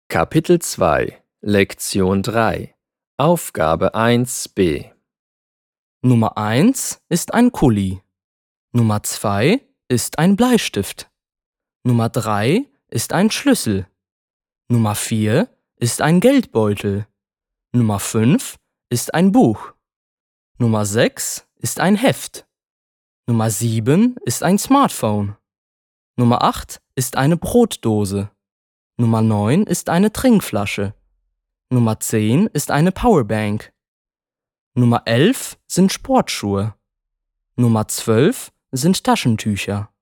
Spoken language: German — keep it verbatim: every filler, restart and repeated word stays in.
Kapitel zwei, Lektion drei, Aufgabe eins b. Nummer eins ist ein Kuli. Nummer zwei ist ein Bleistift. Nummer drei ist ein Schlüssel. Nummer vier ist ein Geldbeutel. Nummer fünf ist ein Buch. Nummer sechs ist ein Heft. Nummer sieben ist ein Smartphone. Nummer acht ist eine Brotdose. Nummer neun ist eine Trinkflasche. Nummer zehn ist eine Powerbank. Nummer elf sind Sportschuhe. Nummer zwölf sind Taschentücher.